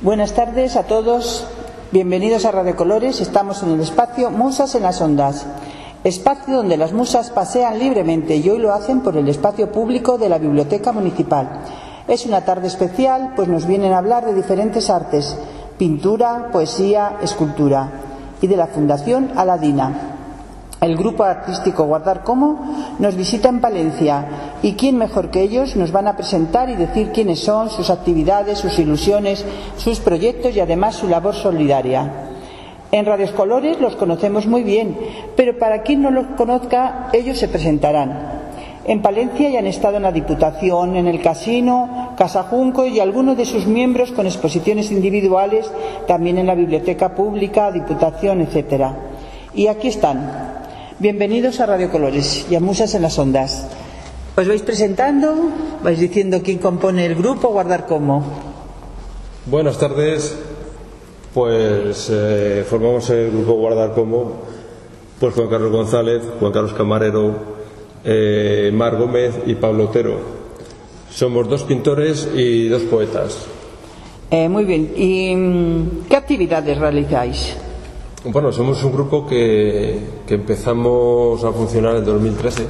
Buenas tardes a todos, bienvenidos a Radio Colores. Estamos en el espacio Musas en las Ondas, espacio donde las musas pasean libremente y hoy lo hacen por el espacio público de la Biblioteca Municipal. Es una tarde especial, pues nos vienen a hablar de diferentes artes, pintura, poesía, escultura, y de la Fundación Aladina. El grupo artístico Guardar Como nos visita en Palencia y quién mejor que ellos nos van a presentar y decir quiénes son, sus actividades, sus ilusiones, sus proyectos y además su labor solidaria. En Radio Colores los conocemos muy bien, pero para quien no los conozca, ellos se presentarán. En Palencia ya han estado en la Diputación, en el Casino, Casa Junco y algunos de sus miembros con exposiciones individuales, también en la Biblioteca Pública, Diputación, etcétera. Y aquí están. Bienvenidos a Radio Colores y a Musas en las Ondas. Os vais presentando, vais diciendo quién compone el grupo Guardar Como. Buenas tardes. Pues formamos el grupo Guardar Como, pues Juan Carlos González, Juan Carlos Camarero, Mar Gómez y Pablo Otero. Somos 2 pintores y 2 poetas. Muy bien. ¿Y qué actividades realizáis? Bueno, somos un grupo que empezamos a funcionar en 2013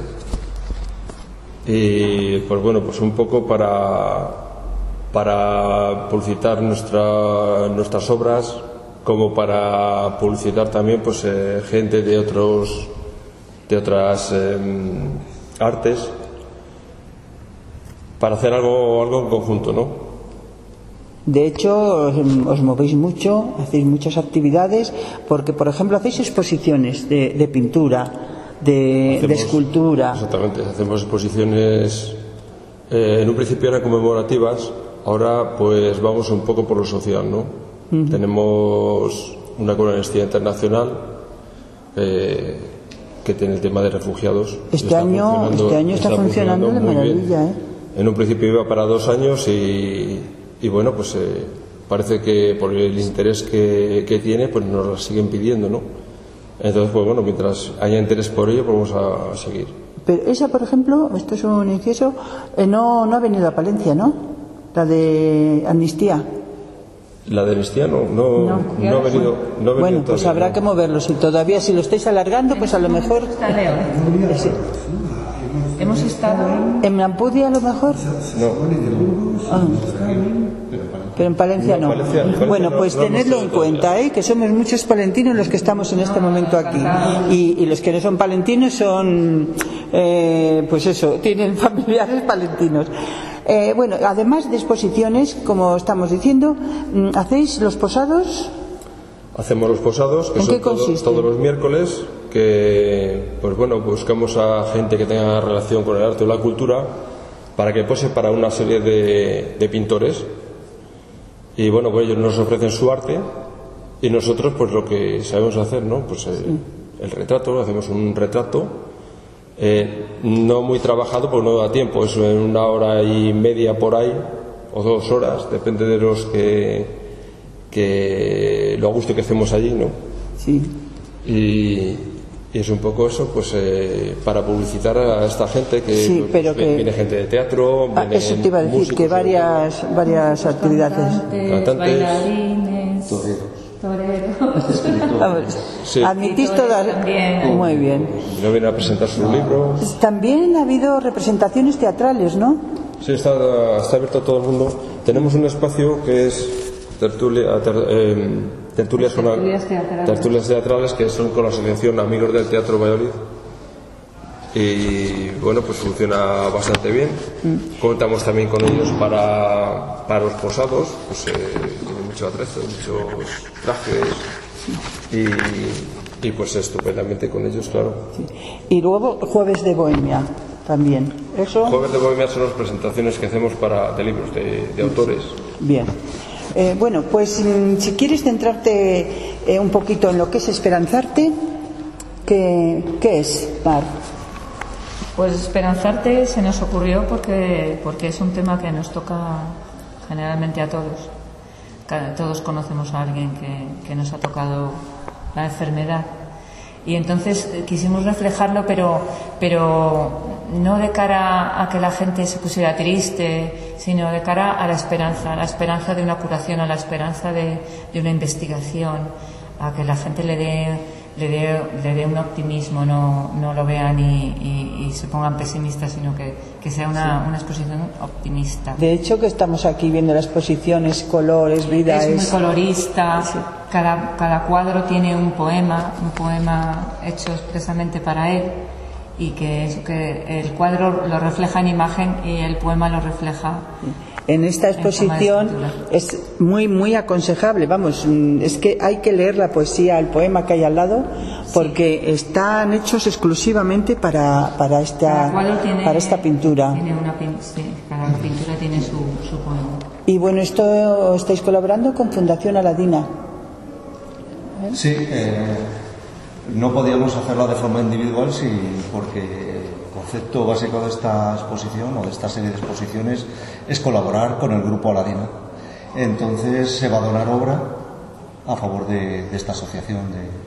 y pues bueno, pues un poco para publicitar nuestras obras, como para publicitar también pues gente de otras artes, para hacer algo en conjunto, ¿no? De hecho, os movéis mucho, hacéis muchas actividades, porque, por ejemplo, hacéis exposiciones de pintura, de escultura. Exactamente, hacemos exposiciones, en un principio eran conmemorativas, ahora pues vamos un poco por lo social, ¿no? Uh-huh. Tenemos una con Amnistía Internacional, que tiene el tema de refugiados. Este año está funcionando de maravilla, ¿eh? En un principio iba para 2 años y bueno, pues parece que por el interés que tiene, pues nos lo siguen pidiendo, ¿no? Entonces, pues bueno, mientras haya interés por ello, pues vamos a seguir. Pero esa, por ejemplo, esto es un inciso, no ha venido a Palencia, ¿no? La de Amnistía. La de Amnistía no ha venido. Bueno, pues todavía, habrá que moverlo. Si todavía, si lo estáis alargando, pues a lo mejor. Sí. Hemos estado en Ampudia, a lo mejor. No. Pero en Palencia no. Bueno, pues tenedlo en cuenta, que somos muchos palentinos los que estamos en este momento aquí. Y los que no son palentinos son, pues eso, tienen familiares palentinos. Bueno, además de exposiciones, como estamos diciendo, ¿hacéis los posados? Hacemos los posados, que son todos los miércoles, que pues bueno, buscamos a gente que tenga relación con el arte o la cultura para que pose para una serie de pintores. Y bueno, pues ellos nos ofrecen su arte y nosotros pues lo que sabemos hacer, ¿no? Pues el retrato, hacemos un retrato no muy trabajado, pues no da tiempo, es en 1 hora y media por ahí o 2 horas, depende de los que lo a gusto que hacemos allí, ¿no? Sí. Y es un poco eso, pues para publicitar a esta gente que, sí, pero que viene gente de teatro, eso te iba a decir, músicos, que varias actividades, cantantes, bailarines, toreros. Sí. Admitís todas. Muy bien. No viene a presentar su libro. También ha habido representaciones teatrales, ¿no? Sí, está abierto a todo el mundo. Tenemos un espacio que es tertulias teatrales, que son con la asociación Amigos del Teatro Valladolid, y bueno, pues funciona bastante bien. Contamos también con ellos para los posados, pues tienen mucho atrezo, muchos trajes y pues estupendamente con ellos, claro. Sí. Y luego Jueves de Bohemia también. ¿Eso? Jueves de Bohemia son las presentaciones que hacemos de libros de autores. Bien. Bueno, pues si quieres centrarte un poquito en lo que es Esperanzarte, ¿qué es, Mar? Pues Esperanzarte se nos ocurrió porque es un tema que nos toca generalmente a todos. Todos conocemos a alguien que nos ha tocado la enfermedad. Y entonces quisimos reflejarlo, pero no de cara a que la gente se pusiera triste, sino de cara a la esperanza de una curación, a la esperanza de una investigación, a que la gente le dé un optimismo, no lo vean y se pongan pesimistas, sino que sea una exposición optimista. De hecho, que estamos aquí viendo la exposición, es colores, vida. Es muy colorista, sí. Cada cuadro tiene un poema hecho expresamente para él, y que el cuadro lo refleja en imagen y el poema lo refleja. En esta exposición es muy, muy aconsejable, vamos, es que hay que leer la poesía, el poema que hay al lado, porque están hechos exclusivamente para esta pintura. Cada pintura tiene su poema. Y bueno, esto estáis colaborando con Fundación Aladina. Sí, no podíamos hacerla de forma individual, porque el concepto básico de esta exposición o de esta serie de exposiciones es colaborar con el grupo Aladina. Entonces se va a donar obra a favor de esta asociación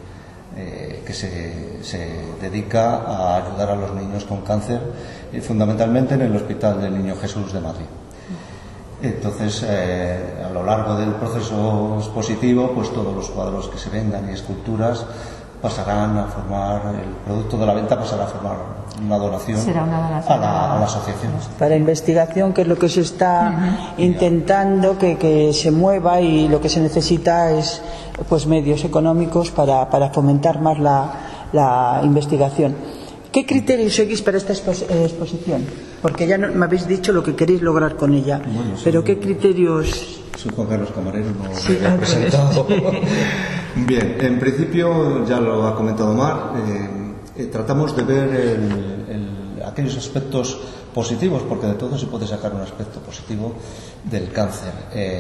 que se dedica a ayudar a los niños con cáncer, fundamentalmente en el Hospital del Niño Jesús de Madrid. Entonces, a lo largo del proceso expositivo, pues todos los cuadros que se vendan y esculturas pasarán a formar, el producto de la venta pasará a formar una donación, a la asociación. Para investigación, que es lo que se está intentando que se mueva, y lo que se necesita es pues medios económicos para fomentar más la investigación. ¿Qué criterios seguís para esta exposición? Porque ya me habéis dicho lo que queréis lograr con ella, pero ¿qué criterios? Soy Juan Carlos Camarero, no me he presentado. Bien, en principio, ya lo ha comentado Mar, tratamos de ver aquellos aspectos positivos, porque de todo se puede sacar un aspecto positivo del cáncer.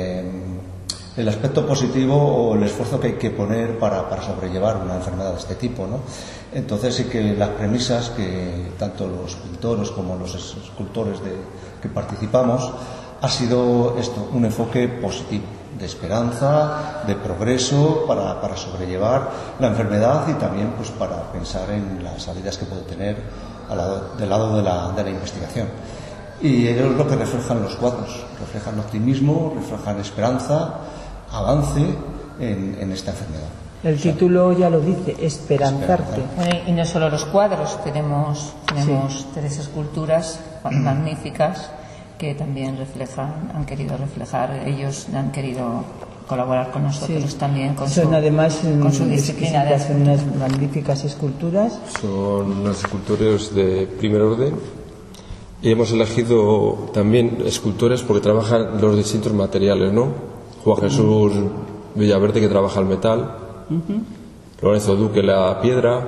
El aspecto positivo o el esfuerzo que hay que poner para sobrellevar una enfermedad de este tipo, ¿no? Entonces sí que las premisas que tanto los pintores como los escultores que participamos ha sido esto, un enfoque positivo, de esperanza, de progreso para sobrellevar la enfermedad, y también pues para pensar en las salidas que puede tener del lado de la investigación. Y ello es lo que reflejan los cuadros, reflejan optimismo, reflejan esperanza, avance en esta enfermedad. El título ya lo dice, esperanzarte. Y no solo los cuadros, tenemos 3 esculturas magníficas que también han querido reflejar, ellos han querido colaborar con nosotros también con su disciplina. Son unas magníficas esculturas. Son unas esculturas de primer orden, y hemos elegido también escultores porque trabajan los distintos materiales, ¿no? Juan Jesús Villaverde, que trabaja el metal, Lorenzo Duque la piedra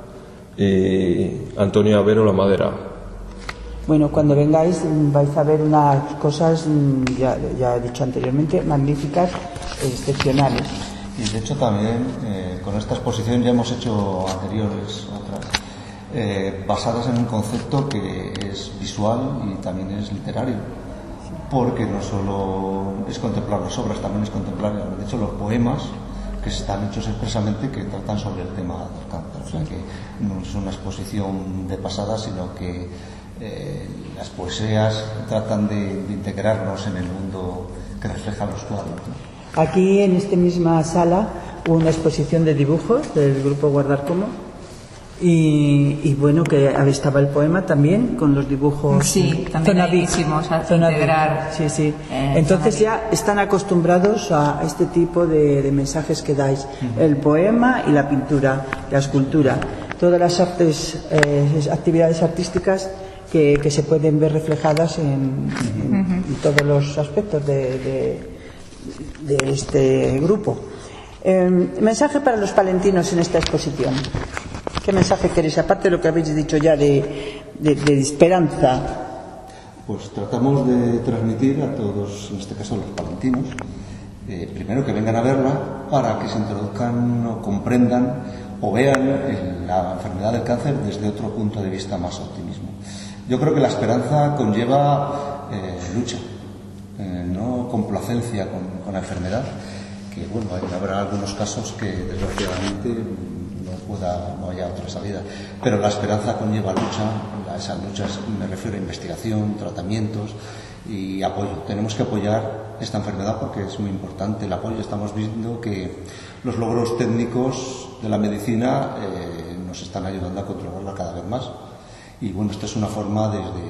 y Antonio Avero la madera. Bueno, cuando vengáis vais a ver unas cosas, ya he dicho anteriormente, magníficas, excepcionales. Y de hecho también con esta exposición ya hemos hecho anteriores, otras, basadas en un concepto que es visual y también es literario, porque no solo es contemplar las obras, también es contemplar, de hecho, los poemas que están hechos expresamente que tratan sobre el tema del cáncer. O sea que no es una exposición de pasada, sino que las poesías tratan de integrarnos en el mundo que reflejan los cuadros, ¿no? Aquí en esta misma sala hubo una exposición de dibujos del grupo Guardarcómo, y bueno, que estaba el poema también con los dibujos. Sí, también quisimos integrar. Sí. Entonces ya están acostumbrados a este tipo de mensajes que dais, el poema y la pintura, la escultura, todas las artes, actividades artísticas que se pueden ver reflejadas en todos los aspectos de este grupo. Mensaje para los palentinos en esta exposición. ¿Qué mensaje queréis, aparte de lo que habéis dicho ya de esperanza? Pues tratamos de transmitir a todos, en este caso los palentinos, primero que vengan a verla para que se introduzcan o comprendan o vean la enfermedad del cáncer desde otro punto de vista más optimismo. Yo creo que la esperanza conlleva lucha, no complacencia con la enfermedad, que bueno, habrá algunos casos que desgraciadamente no haya otra salida. Pero la esperanza conlleva lucha, esas luchas me refiero a investigación, tratamientos y apoyo. Tenemos que apoyar esta enfermedad porque es muy importante el apoyo. Estamos viendo que los logros técnicos de la medicina nos están ayudando a controlarla cada vez más. Y bueno, esta es una forma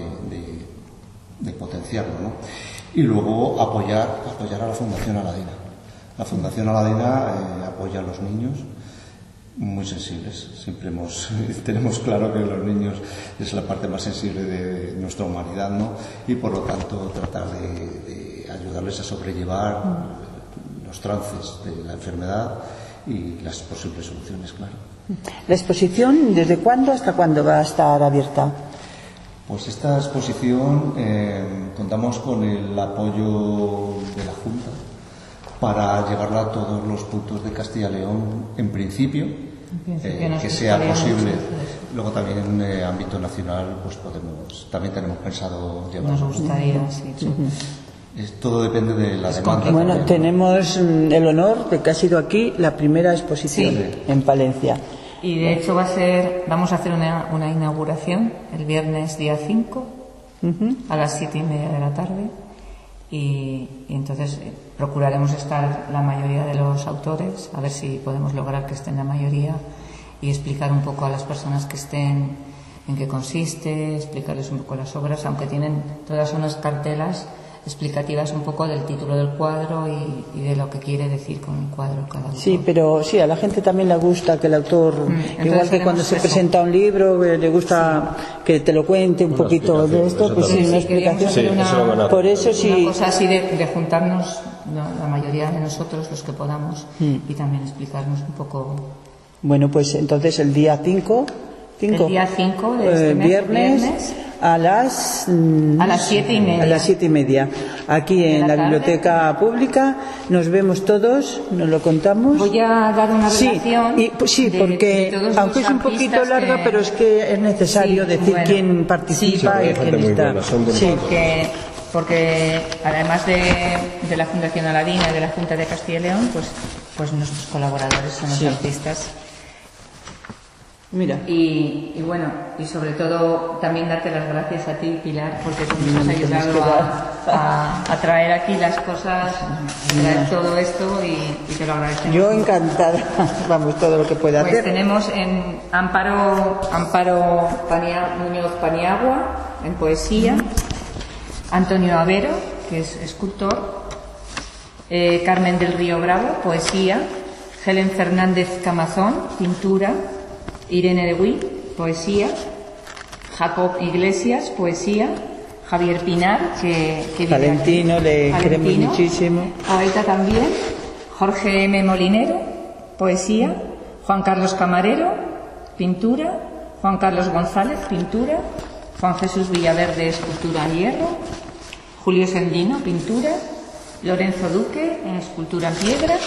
de potenciarlo, ¿no? Y luego apoyar a la Fundación Aladina. La Fundación Aladina apoya a los niños muy sensibles. Siempre tenemos claro que los niños es la parte más sensible de nuestra humanidad, ¿no? Y por lo tanto tratar de ayudarles a sobrellevar los trances de la enfermedad y las posibles soluciones, claro. ¿La exposición desde cuándo hasta cuándo va a estar abierta? Pues esta exposición contamos con el apoyo de la Junta para llevarla a todos los puntos de Castilla y León en principio que sea posible. Luego también en ámbito nacional pues también tenemos pensado llevarlo. Nos gustaría, sí. Todo depende de la demanda. Bueno, también, ¿no? Tenemos el honor de que ha sido aquí la primera exposición en Palencia. Y de hecho vamos a hacer una inauguración el viernes día 5 a las 7:30 de la tarde y entonces procuraremos estar la mayoría de los autores, a ver si podemos lograr que estén la mayoría y explicar un poco a las personas que estén en qué consiste, explicarles un poco las obras, aunque tienen todas unas cartelas explicativas un poco del título del cuadro y de lo que quiere decir con el cuadro cada autor. Sí, pero sí, a la gente también le gusta que el autor, igual que cuando se presenta un libro, le gusta que te lo cuente un poquito de esto, pues sí, una explicación. Sí, por eso sí. Una cosa así de juntarnos, la mayoría de nosotros, los que podamos, y también explicarnos un poco. Bueno, pues entonces el día 5. El día 5 de este mes, viernes a las 7:30. A las 7:30. Aquí en la biblioteca pública nos vemos todos, nos lo contamos. Voy a dar una relación. Porque de aunque es un poquito larga, pero es que es necesario decir quién participa y quién está. Porque además de la Fundación Aladina y de la Junta de Castilla y León, pues nuestros colaboradores son los artistas. Mira. Y bueno, y sobre todo también darte las gracias a ti, Pilar, porque tú nos has ayudado a traer aquí las cosas, traer todo esto y te lo agradecemos. Yo encantada, vamos, todo lo que pueda hacer. Pues tenemos en Amparo Muñoz Paniagua, en poesía, Antonio Avero, que es escultor, Carmen del Río Bravo, poesía, Helen Fernández Camazón, pintura, Irene de Huy, poesía, Jacob Iglesias, poesía, Javier Pinar, que Valentino, le queremos muchísimo. Poeta también, Jorge M. Molinero, poesía, Juan Carlos Camarero, pintura, Juan Carlos González, pintura, Juan Jesús Villaverde, escultura en hierro, Julio Sendino, pintura, Lorenzo Duque, en escultura en piedra,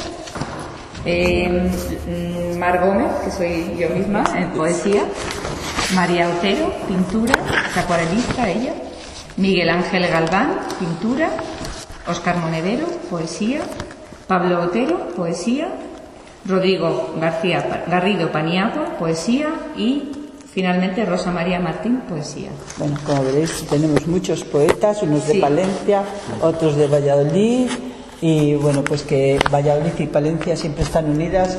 Mar Gómez, que soy yo misma, en poesía, María Otero, pintura, es acuarelista ella, Miguel Ángel Galván, pintura, Óscar Monedero, poesía, Pablo Otero, poesía, Rodrigo Garrido Paniagua, poesía y finalmente Rosa María Martín, poesía. Bueno, como veréis tenemos muchos poetas, unos de Palencia, otros de Valladolid. Y bueno, pues que Valladolid y Palencia siempre están unidas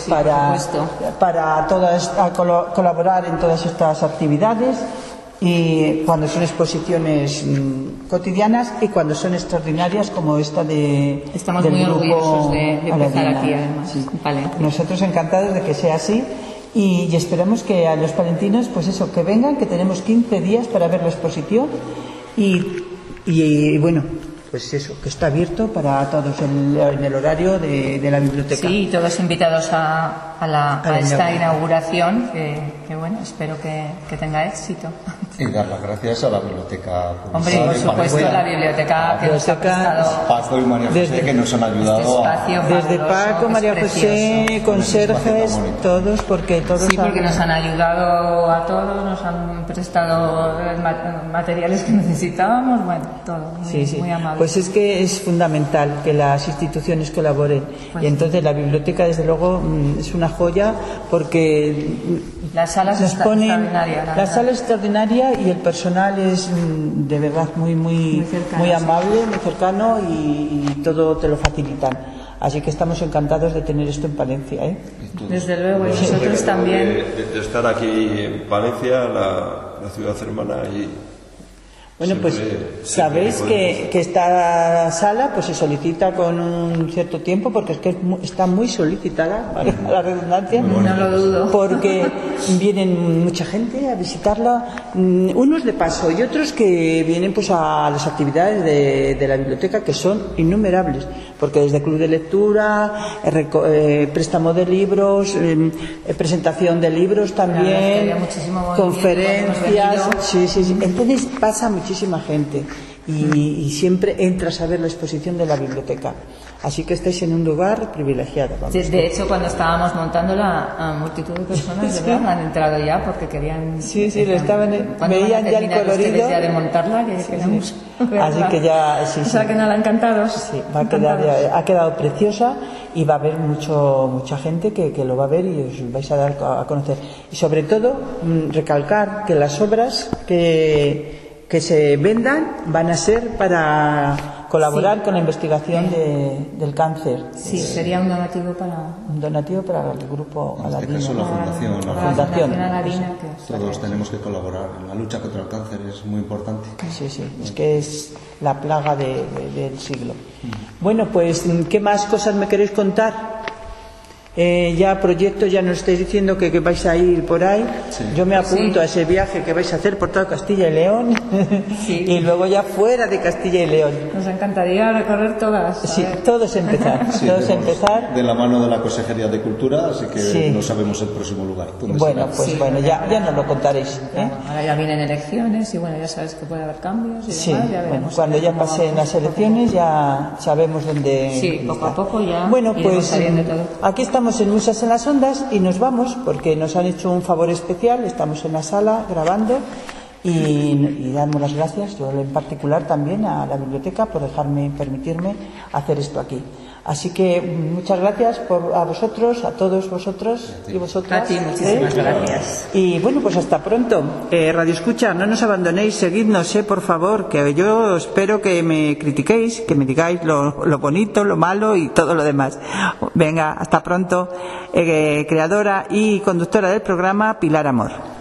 para colaborar en todas estas actividades, y cuando son exposiciones cotidianas y cuando son extraordinarias como esta del muy grupo orgullosos de empezar aquí, además, en Palencia. Nosotros encantados de que sea así y esperamos que a los palentinos, pues eso, que vengan, que tenemos 15 días para ver la exposición y bueno, pues eso, que está abierto para todos en el horario de la biblioteca. Sí, todos invitados a esta inauguración, que bueno, espero que tenga éxito. Y dar las gracias a la biblioteca. Hombre, por supuesto, a la biblioteca que nos ha prestado. Paco y María José, que nos han ayudado desde Paco, María José, conserjes, todos, porque nos han ayudado a todos, nos han prestado materiales que necesitábamos, bueno, todo, muy amable. Pues es que es fundamental que las instituciones colaboren, y entonces la biblioteca, desde luego, es una joya porque la sala es extraordinaria. La sala es extraordinaria y el personal es de verdad muy amable, muy cercano y todo te lo facilitan. Así que estamos encantados de tener esto en Palencia, ¿eh? Desde luego, y nosotros también. De estar aquí en Palencia, la ciudad hermana, y bueno, pues sabéis que esta sala pues se solicita con un cierto tiempo, porque es que está muy solicitada, ¿vale? La redundancia, no lo dudo, porque vienen mucha gente a visitarla, unos de paso y otros que vienen pues a las actividades de la biblioteca, que son innumerables, porque desde club de lectura, préstamo de libros, presentación de libros también, conferencias, sí. Entonces pasa muchísima gente y siempre entras a ver la exposición de la biblioteca. Así que estáis en un lugar privilegiado. De hecho, cuando estábamos montándola, a multitud de personas de verdad han entrado ya porque querían. Veían ya el colorido. Ya de montarla, que queremos verla. Así que ya. O sea, que nada, encantados. Sí, ha quedado preciosa y va a haber mucha gente que lo va a ver y os vais a dar a conocer. Y sobre todo, recalcar que las obras que se vendan van a ser para colaborar con la investigación del cáncer. Sí, sería un donativo para el grupo Aladina. En este caso la Fundación Aladina. Todos tenemos que colaborar. La lucha contra el cáncer es muy importante. Sí, es que es la plaga del siglo. Bueno, pues, ¿qué más cosas me queréis contar? Ya proyectos, ya nos estáis diciendo que vais a ir por ahí. Yo me apunto a ese viaje que vais a hacer por toda Castilla y León y luego ya fuera de Castilla y León. Nos encantaría recorrer todas. Sí, todos empezar. De la mano de la Consejería de Cultura, así que no sabemos el próximo lugar. Bueno, ya nos lo contaréis. Ahora ya vienen elecciones y bueno, ya sabes que puede haber cambios y demás. Ya veremos cuando ya pasen las elecciones ya sabemos dónde. Sí, poco a poco ya. Bueno, pues aquí estamos en Musas en las Ondas y nos vamos porque nos han hecho un favor especial. Estamos en la sala grabando y damos las gracias, yo en particular también, a la biblioteca por permitirme hacer esto aquí. Así que muchas gracias a vosotros, a todos vosotros y vosotras. A ti, muchísimas gracias. Y bueno, pues hasta pronto. Radio Escucha, no nos abandonéis, seguidnos, por favor, que yo espero que me critiquéis, que me digáis lo bonito, lo malo y todo lo demás. Venga, hasta pronto. Creadora y conductora del programa, Pilar Amor.